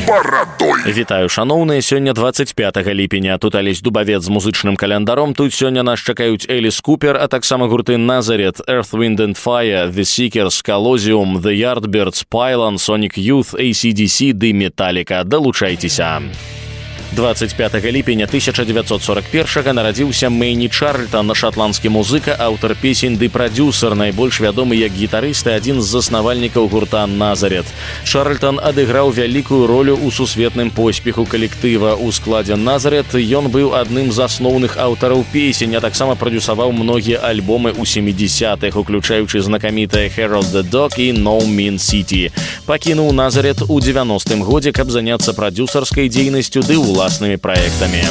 барадой. Вітаю, шаноўныя, сёння 25 ліпеня. Тут Алесь Дубавец з музычным календаром. Тут сёння нас чакаюць Эліс Купер, а таксама гурты Nazareth, Earth, Wind and Fire, The Seekers, Colosseum, The Yardbirds, Pylon, Sonic Youth, AC/DC ды Metallica. Далучайцеся. 25 ліпеня 1941 нарадзіўся Мэйні Чарльтон, шатландскі музыка, аўтар песень ды прадзюсар, найбольш вядомы як гітарыст і адзін з заснавальнікаў гурта Назарет. Чарльтон адыграў вялікую ролю ў сусветным поспеху калектыва. У складзе Назарет ён быў адным з асноўных аўтараў песень, а таксама прадзюсаваў многія альбомы ў 70-х, уключаючы знакамітае Harold the Dog і No Mean City. Пакінуў Назарет у 90-м годзе, каб заняцца прадзюсарскай дзейнасцю ды уласнымі праектамі.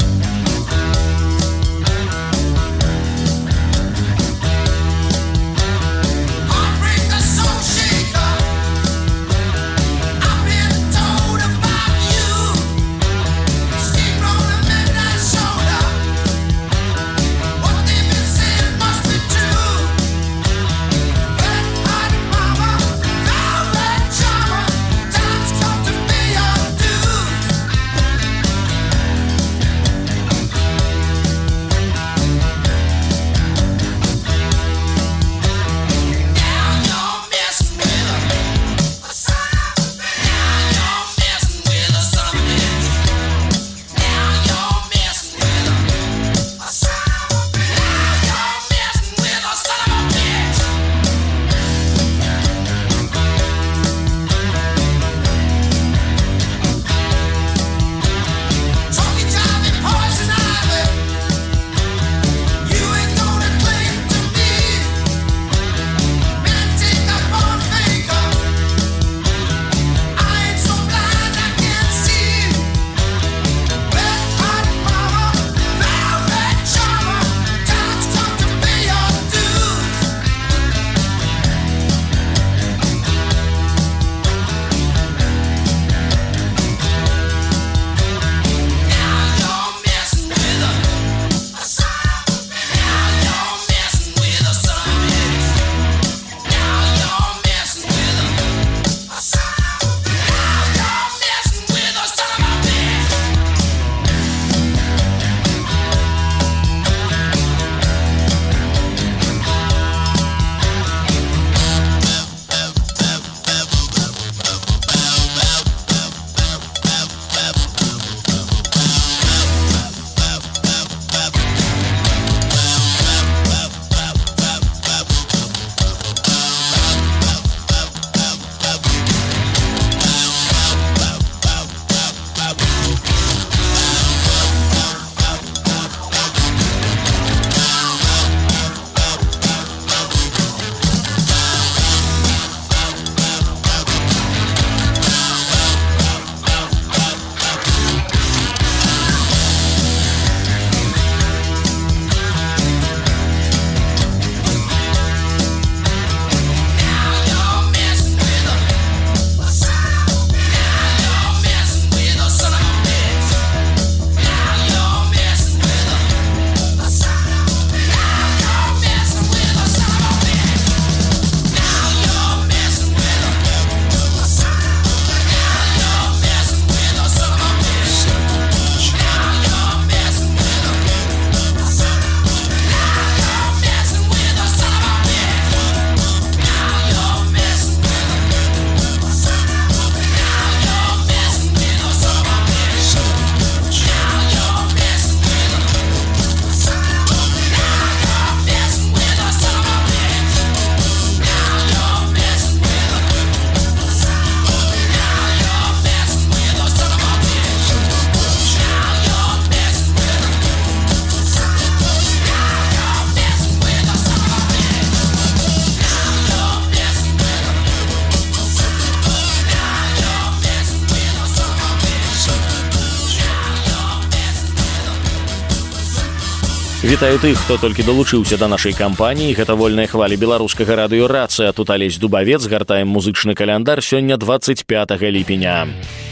Вітаю тых, хто толькі далучыўся да нашай кампаніі. Гэта вольныя хвалі беларускага радыё «Рацыя». Тут Алесь Дубавец, гартаем музычны каляндар. Сёння 25 ліпеня.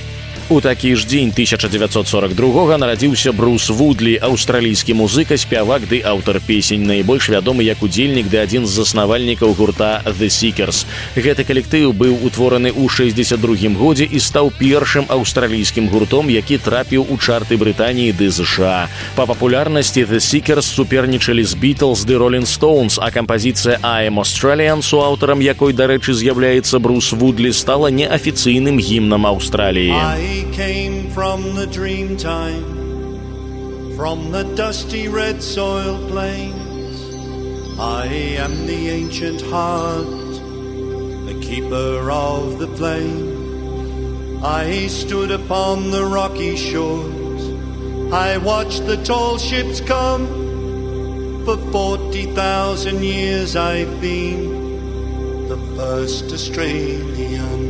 У такі ж дзень 1942 нарадзіўся Брус Вудлі, аўстралійскі музыка, спявак ды аўтар песень, найбольш вядомы як удзельнік ды адзін з заснавальнікаў гурта The Seekers. Гэты калектыў быў утвораны ў 1962 годзе і стаў першым аўстралійскім гуртом, які трапіў у чарты Брытаніі ды США. Па папулярнасці The Seekers супернічалі з Beatles ды Rolling Stones, а кампазіцыя I Am Australian, суаўтарам якой, дарэчы, з'яўляецца Брус Вудлі, стала неафіцыйным гімнам Аўстраліі. I came from the dream time, from the dusty red soil plains. I am the ancient heart, the keeper of the plain. I stood upon the rocky shores, I watched the tall ships come. For 40,000 years I've been the first Australian.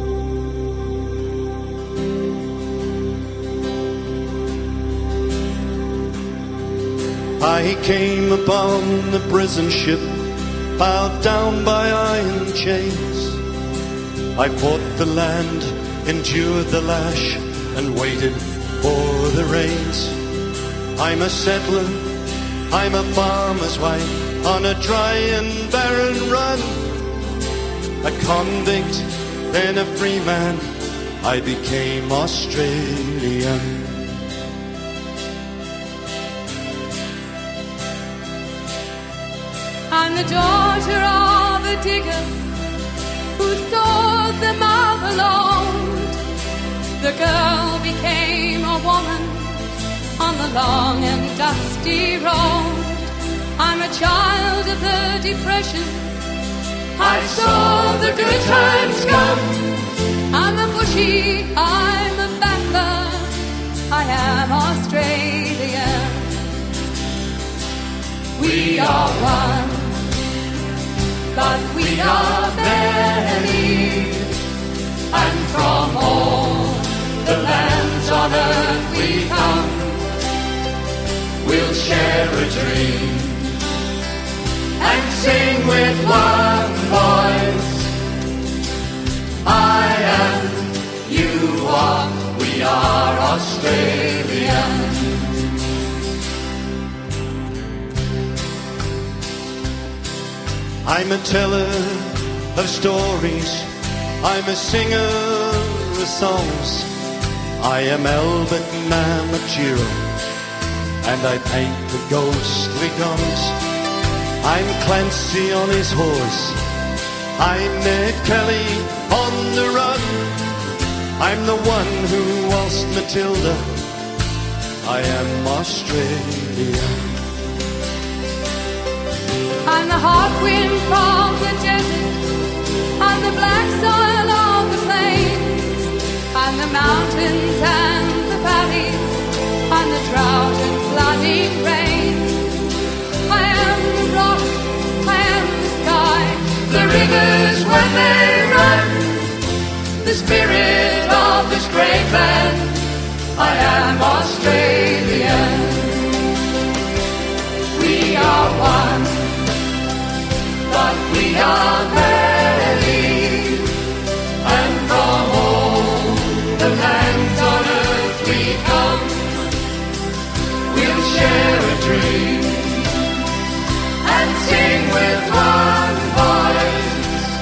I came upon the prison ship, bowed down by iron chains. I fought the land, endured the lash, and waited for the rains. I'm a settler, I'm a farmer's wife, on a dry and barren run. A convict, then a free man, I became Australian. I'm the daughter of a digger who thought the mother belonged. The girl became a woman on the long and dusty road. I'm a child of the Depression, I saw the good times come. I'm a bushy, I'm a battler, I am Australian. We are one, but we are many, and from all the lands on earth we come. We'll share a dream and sing with one voice. I am, you are, we are Australian. I'm a teller of stories, I'm a singer of songs. I am Albert Namatjira, and I paint the ghostly guns. I'm Clancy on his horse, I'm Ned Kelly on the run. I'm the one who waltzed Matilda, I am Australian. I'm the hot wind from the desert, I'm the black soil of the plains, I'm the mountains and the valleys, I'm the drought and flooding rains. I am the rock, I am the sky, the rivers when they run, the spirit of this great land. I am Australian. We are one, but we are many, and from all the lands on earth we come. We'll share a dream and sing with one voice.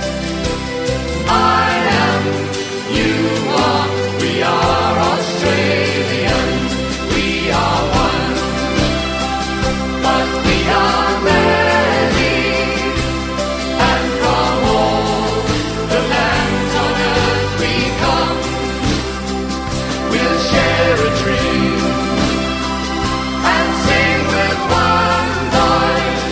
I am, you are, we are Australian. We are one, but we are many, and from all the lands on earth we come. We'll share a dream and sing with one voice.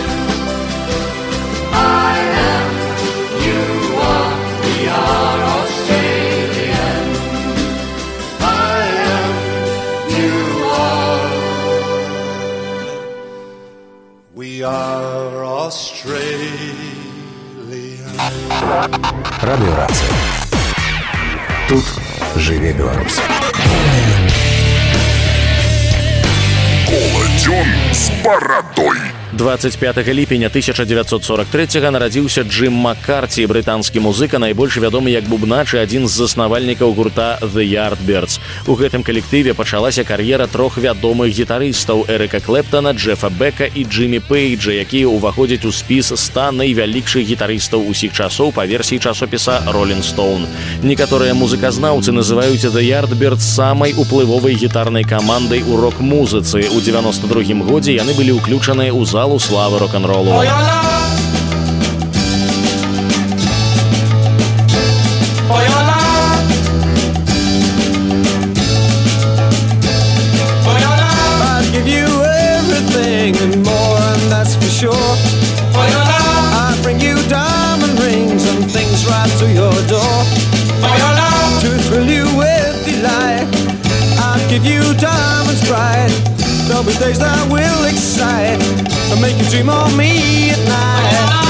I am, you are, we are Australian. I am, you are, we are Australian. Радіорація. Тут живе Беларусь. Колодён с бородой. 25 ліпеня 1943 нарадзіўся Джим Маккарці, брытанскі музыка, найбольш вядомы як бубнач і адзін з заснавальнікаў гурта The Yardbirds. У гэтым калектыве пачалася кар'ера трох вядомых гітарыстаў Эрыка Клэптана, Джефа Бека і Джиммі Пейджа, якія ўваходзяць у спіс 100 найвялікшых гітарыстаў усіх часоў па версіі часопіса Rolling Stone. Некаторыя музыказнаўцы называюць The Yardbirds самай уплывовай гітарнай камандай у рок-музыцы. У 92 годзе яны былі ўключаныя ў залу славы рок-н-ролу. There'll be days that will excite and make you dream of me at night.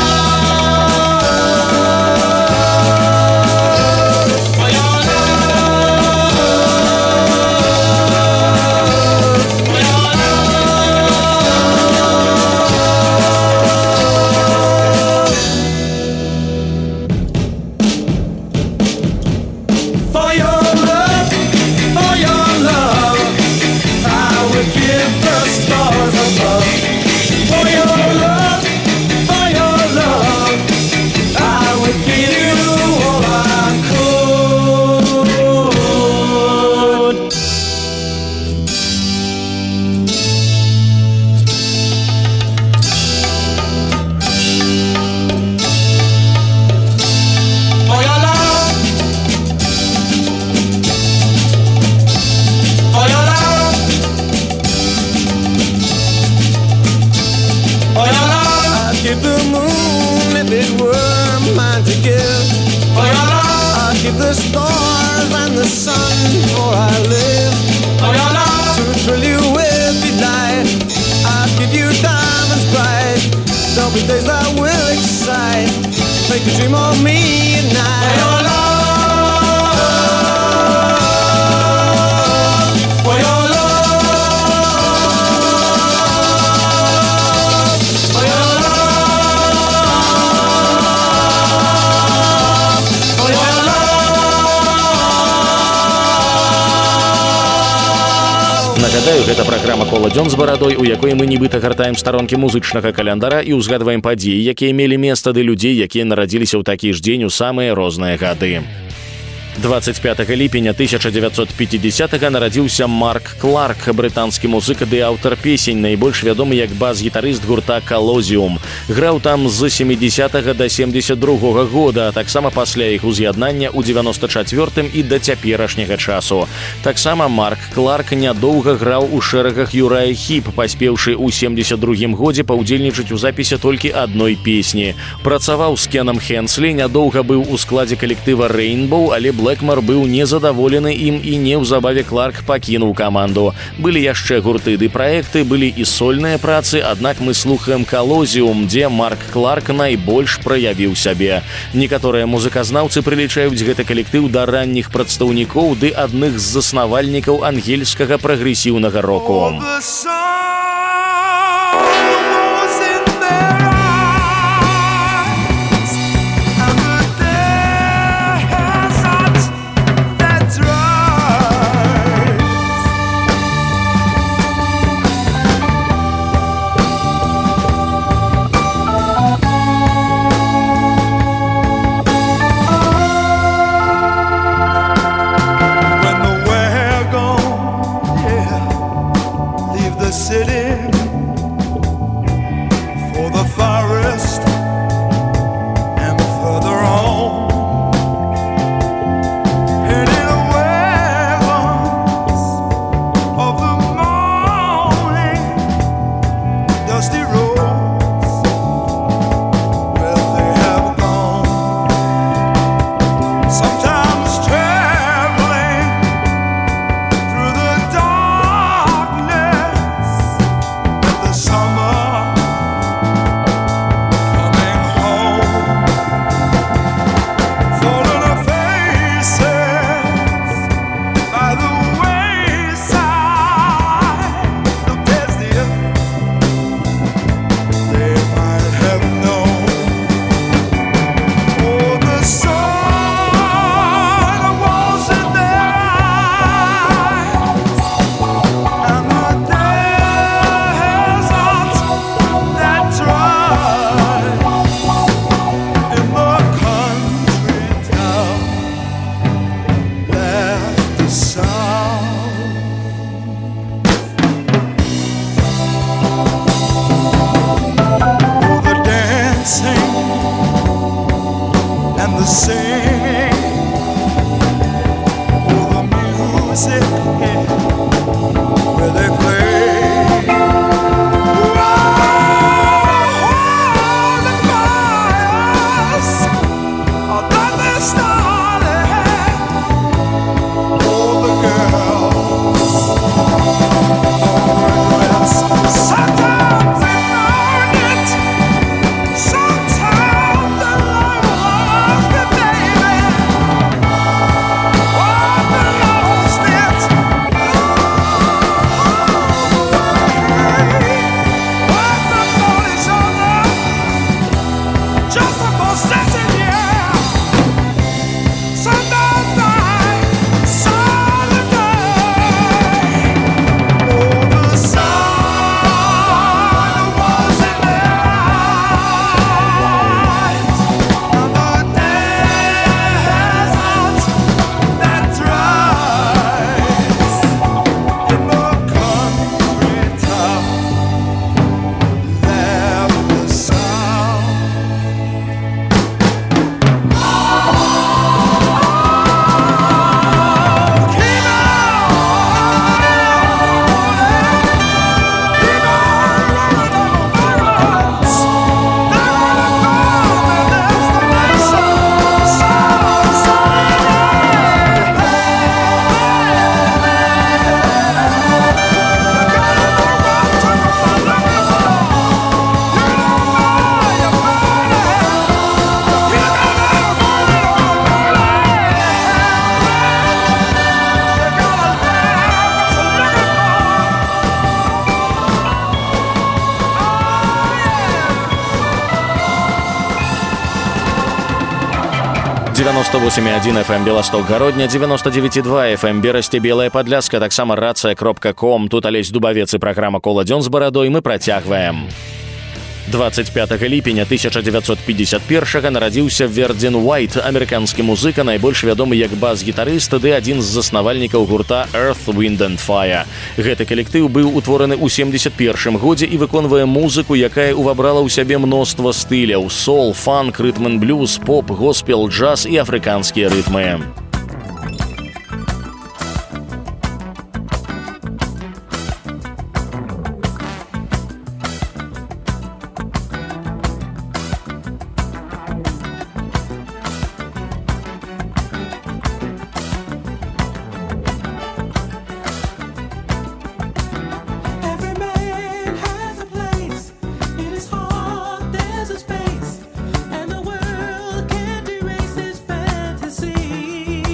The stars and the sun for I live to thrill you with delight. I'll give you diamonds bright. There'll be days that will excite, make you dream of me at night. For your love, for your love, for your love, for your love. Нагадаю, гэта праграма «Кола дзён з барадой», у якой мы нібыта гартаем старонкі музычнага календара і ўзгадваем падзеі, якія мелі месца, ды людзей, якія нарадзіліся ў такі ж дзень у самыя розныя гады. 25 ліпеня 1950 нарадзіўся Марк Кларк, брытанскі музыка ды аўтар песень, найбольш вядомы як бас-гітарыст гурта Colosium. Граў там з 70 да 72 года, а таксама пасля іх уз'яднання ў 94 і да цяперашняга часу. Таксама Марк Кларк нядоўга граў у шэрагах Uriah Heep, паспеўшы ў 72 годзе паўдзельнічаць у запісе толькі адной песні. Працаваў з Кенам Хенслі, нядоўга быў у складзе калектыва Rainbow, але Блэкмар быў незадаволены ім і неўзабаве Кларк пакінуў каманду. Былі яшчэ гурты ды праекты, былі і сольныя працы, аднак мы слухаем Colosium, дзе Марк Кларк найбольш праявіў сябе. Некаторыя музыказнаўцы прылічаюць гэты калектыў да ранніх прадстаўнікоў ды адных з заснавальнікаў ангельскага прагрэсіўнага року. The the singing, oh, the music, yeah, where they play. «98,1 FM Белосток Городня», 99,2 FM Берасці Белая Падляска, таксама рацыя.ком. Тут Алесь Дубавец і праграма «Кола дзён з барадой». Мы працягваем. 25 ліпеня 1951 нарадзіўся Вердзін Уайт, амерыканскі музыка, найбольш вядомы як бас-гітарыст ды адзін з заснавальнікаў гурта Earth, Wind and Fire. Гэты калектыў быў утвораны ў 71 годзе і выконвае музыку, якая увабрала ў сябе мноства стыляў: сол, фанк, рытм-н-блюз, поп, госпел, джаз і афрыканскія рытмы. Space, and the world can't erase this fantasy.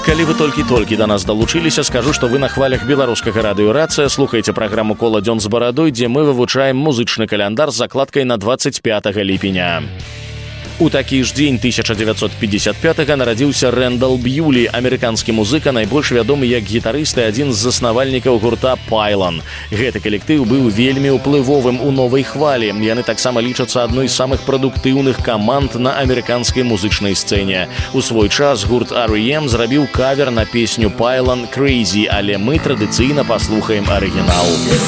Калі вы толькі-толькі да нас далучыліся, скажу, што вы на хвалях беларускага радыёрацыя слухаеце праграму «Кола дзён з барадой», дзе мы вывучаем музычны каляндар з закладкай на 25 ліпеня. У такі ж дзень 1955-га нарадзіўся Рэндал Б'юлі, амерыканскі музыка, найбольш вядомы як гітарыст і адзін з заснавальнікаў гурта Пайлан. Гэты калектыў быў вельмі ўплывовым у новай хвалі. Яны таксама лічацца адной з самых прадуктыўных каманд на амерыканскай музычнай сцэне. У свой час гурт R.E.M. зрабіў кавер на песню Пайлан «Crazy», але мы традыцыйна паслухаем арыгінал.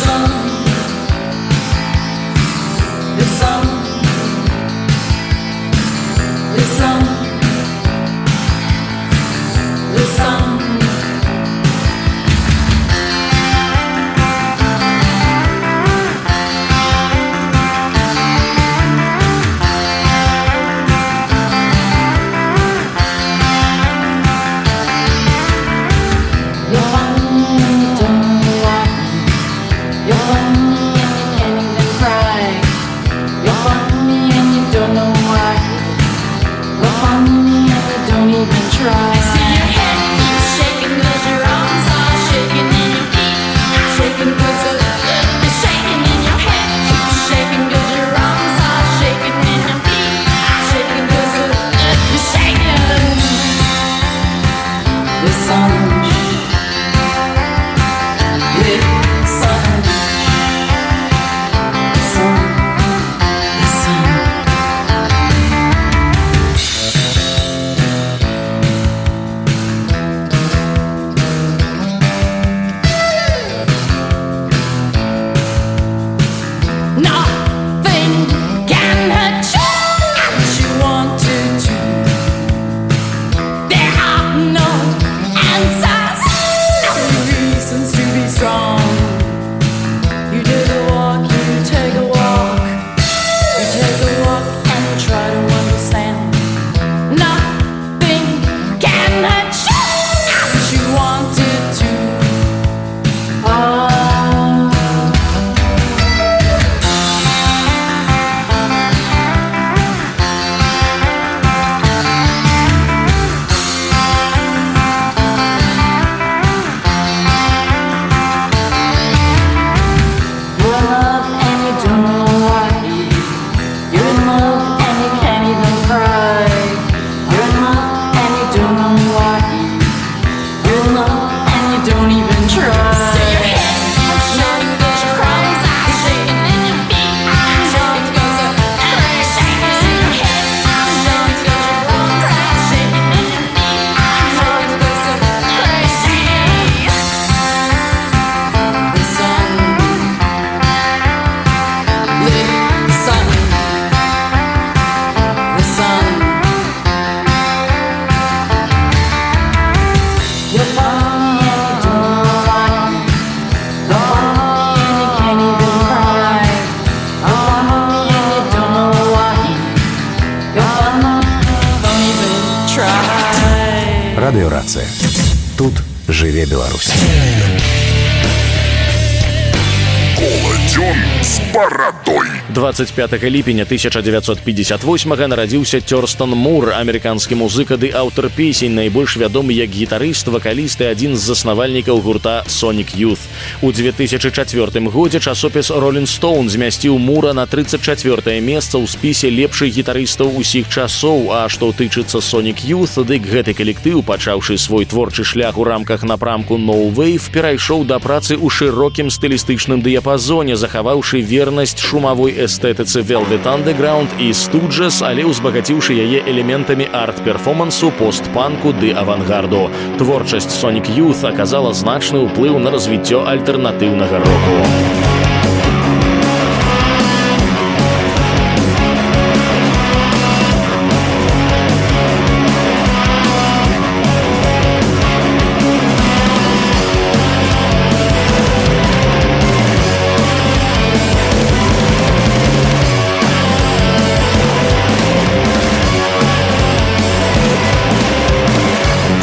Радыёрацыя. Тут жыве Беларусь. Кола дзён з барадой. 25 ліпеня 1958-га нарадзіўся Тёрстан Мур, амерыканскі музыка ды аўтар песень, найбольш вядомы як гітарыст, вакаліст і адзін з заснавальнікаў гурта Sonic Youth. У 2004 годзе часопіс Rolling Stone змясціў Мура на 34-е месца ў спісе лепшых гітарыстаў усіх часоў, а што тычыцца Sonic Youth, дык гэты калектыў, пачаўшы свой творчы шлях у рамках напрамку No Wave, перайшоў да працы ў шырокім стылістычным дыяпазоне, захаваўшы вернасць шумавой эстэтыцы Velvet Underground і Stooges, але ўзбагаціўшы яе элементамі арт-перформансу, пост-панку ды авангарду. Творчасць Sonic Youth аказала значны ўплыў на развіццё альтэрнатыўнага року.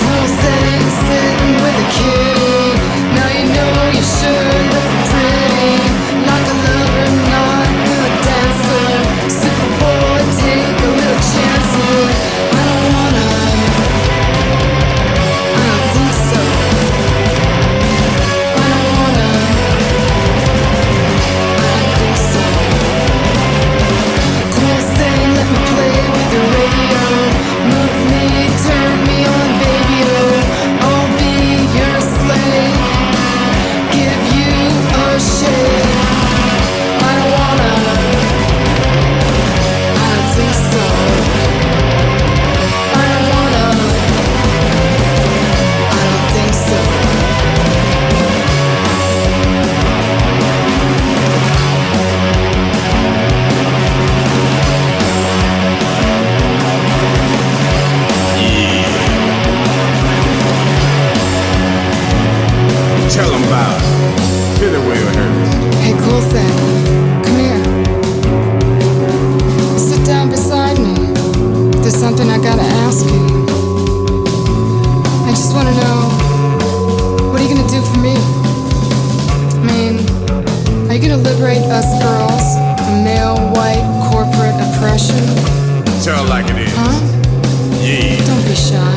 Sitting with a kitty, now you know you should look pretty. liberate us girls from male white corporate oppression? Tell like it is. Huh? Yeah. Don't be shy.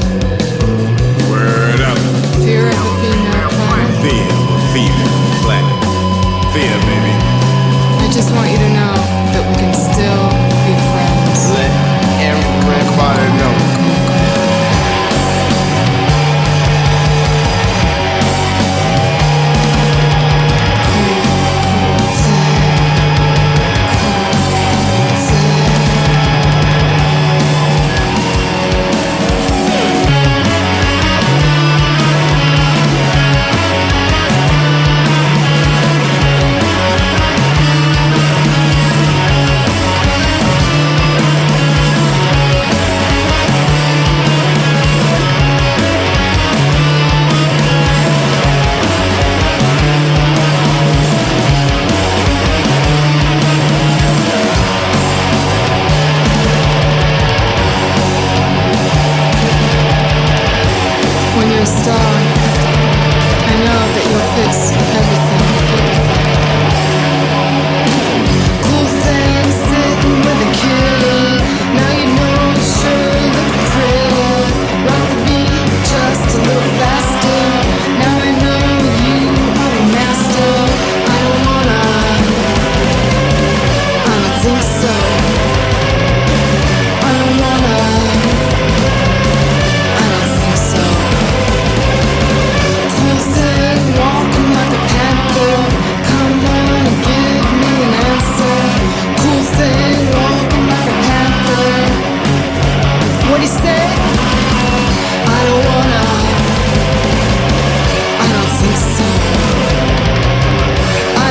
Word up. Fear of the female planet. Fear, planet. Fear, baby. I just want you to know that we can still be friends. Let everybody know. When you're a star, I know that you'll fix everything. Cool thing sitting with a kid. Now you know you sure look pretty. Rock the beat just a little faster. Now I know you are a master. I don't think so. I don't think so. Cool thing, walking like a panther. Come on and give me an answer. Cool thing, walking like a panther. What'd he say? I don't think so. I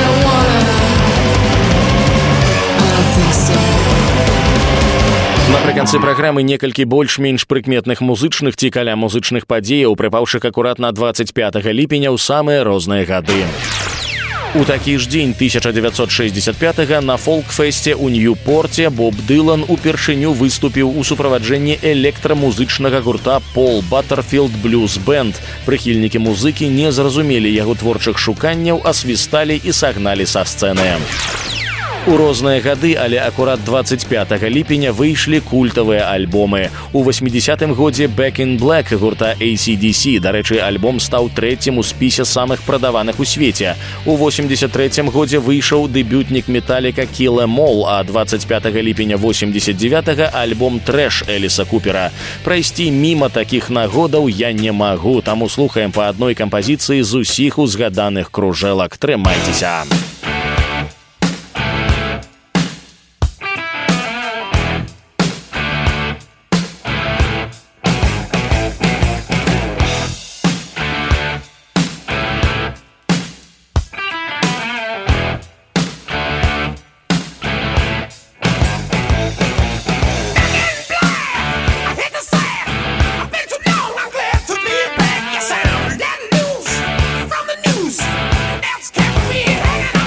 don't think so. Напрыканцы праграмы некалькі больш-менш прыкметных музычных ці каля музычных падзеяў, прыпаўшых акурат на 25 ліпеня ў самыя розныя гады. У такі ж дзень 1965 на фолк-фэсце ў Ньюпорце Боб Дылан упершыню выступіў у суправаджэнні электрамузычнага гурта Paul Butterfield Blues Band. Прыхільнікі музыкі не зразумелі яго творчых шуканняў, асвісталі і сагналі са сцэны. У розныя гады, але акурат 25 ліпеня выйшлі культавыя альбомы. У 80-м годзе Back in Black гурта AC/DC, дарэчы, альбом стаў трэцім у спісе самых прадаваных у свеце. У 83-м годзе выйшаў дэбютнік Металліка Kill 'Em All, а 25 ліпеня 89-го альбом Трэш Эліса Купера. Прайсці міма такіх нагодаў я не магу, таму слухаем па адной кампазіцыі з усіх узгаданых кружэлак. Трымайцеся! From the news, that's kept me hanging on.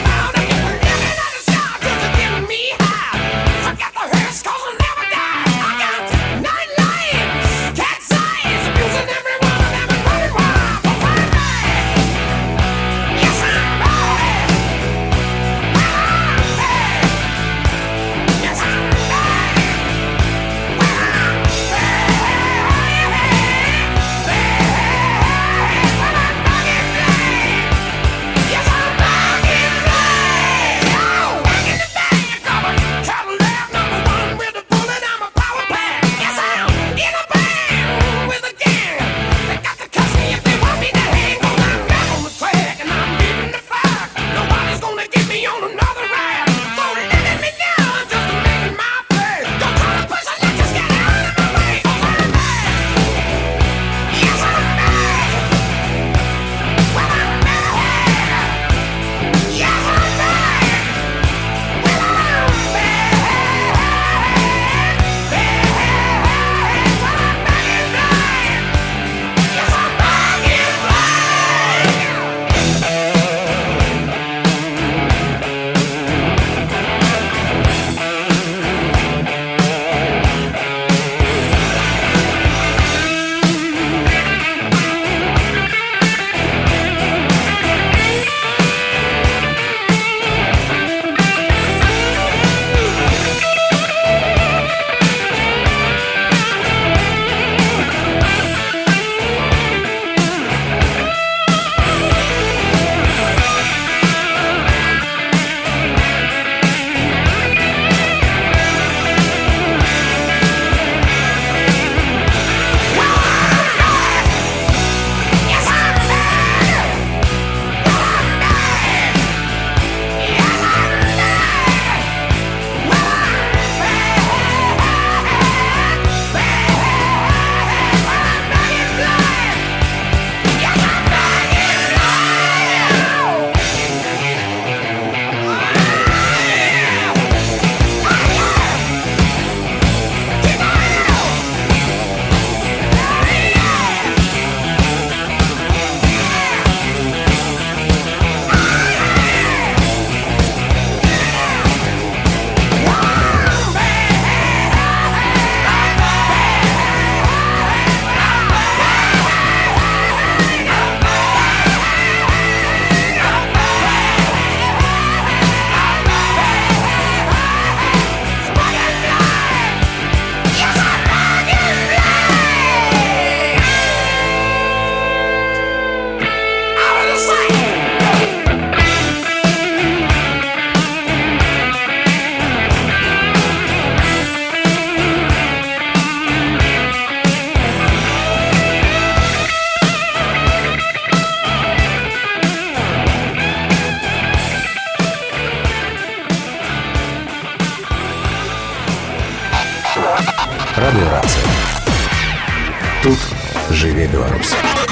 Радиорацыя. Тут жыве Беларусь.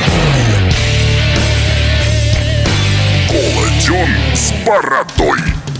Колодён с бородой.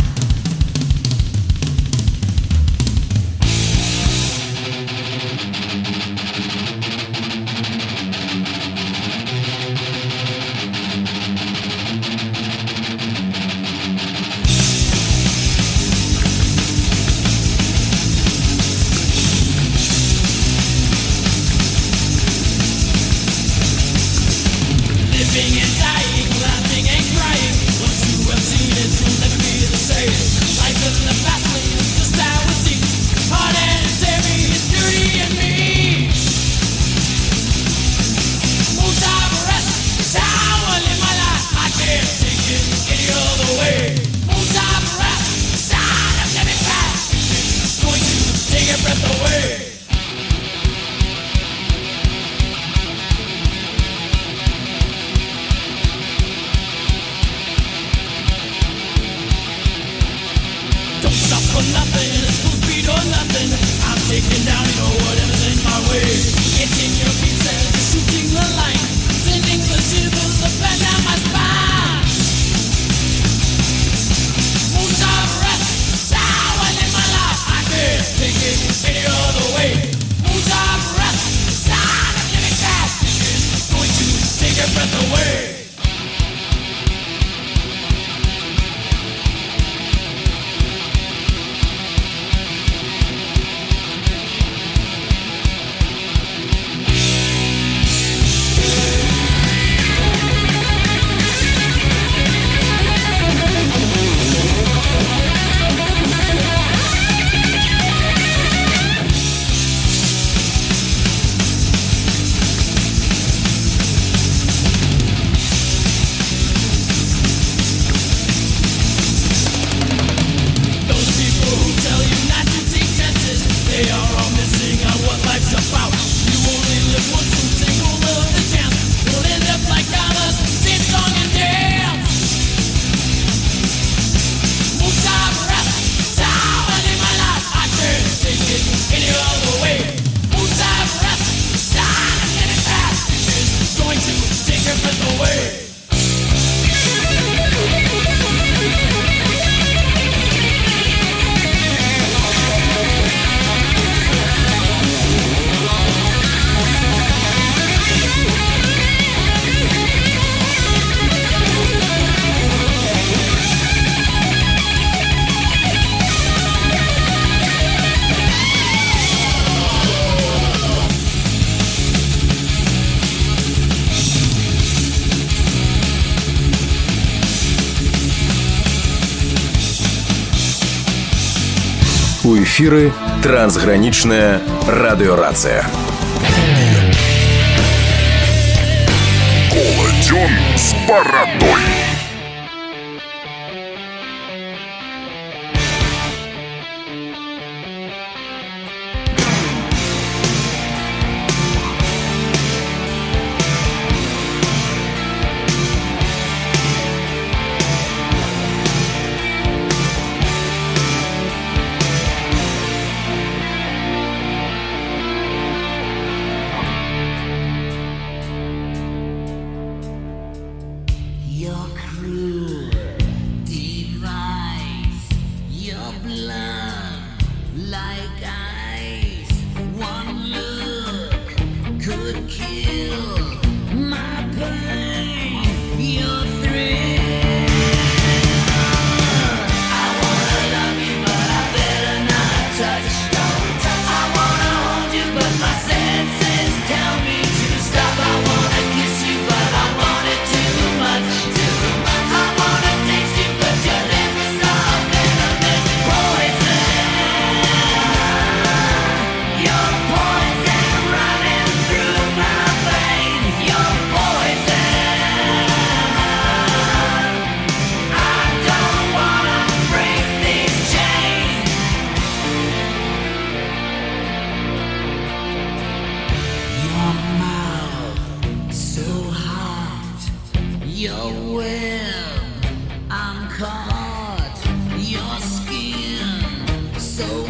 Living and dying, laughing and crying. Once you have seen it, you'll never be the same. Life in the fast lane is just how it seems. Hard and heavy, it's dirty and mean. Most of the rest is how I live my life. I can't take it any other way. Most of the rest is how I'm living fast. It's going to take your breath away. For nothing, it's full speed or nothing. I'm taking down, whatever's in my way. Getting your pieces, shooting the line, sending the shivers up and down my spine. Moons of rest, that's how I live my life. I can't take it any other way. Moons of rest, that's how I'm living fast. It's going to take your breath away. They are all missing out what life's about. You only live once, so take all of the chance. You'll end up like others, sing song and dance. Most of rest, that's how I live my life. I can't take it any other way. Most of rest, that's how I'm living fast. It's going to take your breath away. У эфіры трансгранічная радыёрацыя. Колодён с бородой. your web, I'm caught, your skin so